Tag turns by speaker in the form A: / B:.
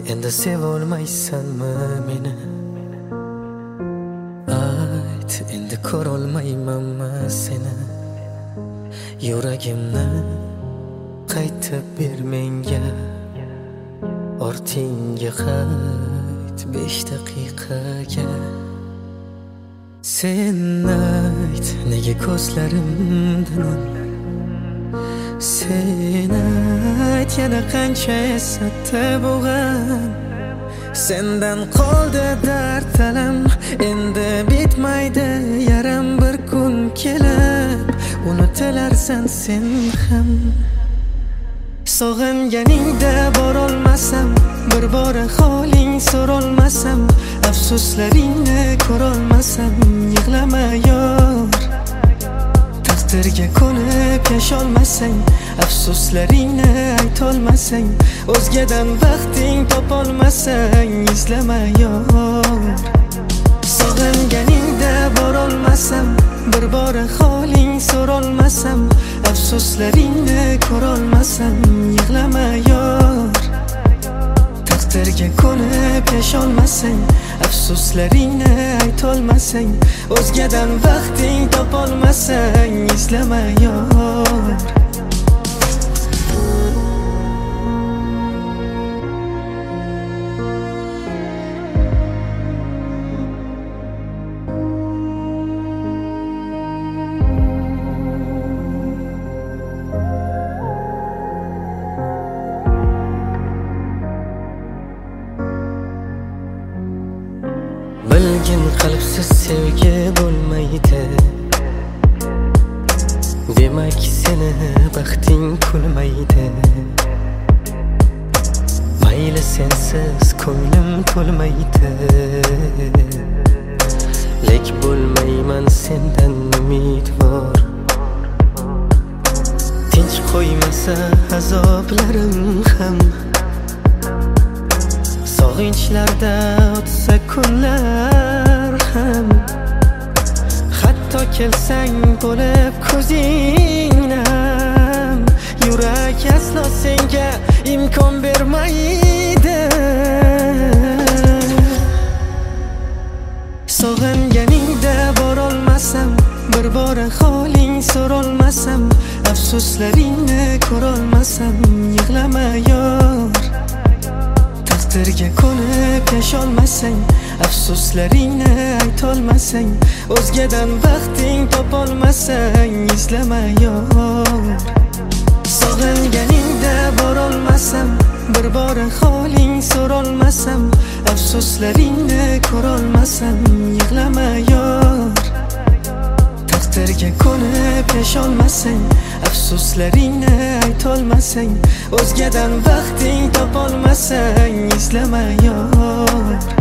A: endi sevolmaysanmi meni? Ayt, endi ko'rolmaymanmi seni? Yuragimni qaytib ber menga, ortingga qayt 5 daqiqaga. Sen ayt, nega ko'zlarimdan sen ayt, yana qancha esatdi bo'g'an. Sendan qoldi dard alam, endi bitmaydi yaram. Bir kun kelib unutilarsan sen ham. Sog'inganingda borolmasam, bir bora holing so'rolmasam, afsuslaringni ko'rolmasam, yig'lama yor. Taqdirga ko'nib yasholmasang, afsuslaringni aytolmasang, o'zgadan baxting topolmasang, izlama yor. Sog'inganingda borolmasam, bir bora holing so'rolmasam, afsuslaringni ko'rolmasam, yig'lama yor. Taqdirga ko'nib yasholmasang, afsuslaringni aytolmasang, o'zgadan baxting topolmasang, izlama yor. Bilgin qalbsiz sevgi bo'lmaydi, demak seni baxting kulmaydi. Mayli sensiz ko'nglim to'lmaydi, lek bo'lmayman sendan umidvor. Tinch qo'ymasa azoblarim ham, sog'inchlarda o'tsa kunlar ham. Hatto kelsang bo'lib ko'zingdan, yurak aslo senga imkon bermaydi. Sog'inganingda borolmasam, bir bora holing so'rolmasam, afsuslaringni ko'rolmasam, yig'lama yor. Taqdirga ko'nib yasholmasang, afsuslaringni aytolmasang, o'zgadan baxting topolmasang, izlama yor. Sog'inganingda borolmasam, bir bora holing so'rolmasam, afsuslaringni ko'rolmasam, yig'lama yor. Taqdirga ko'nib yasholmasang, afsuslaringni aytolmasang, o'zgadan baxting topolmasang, izlama yor.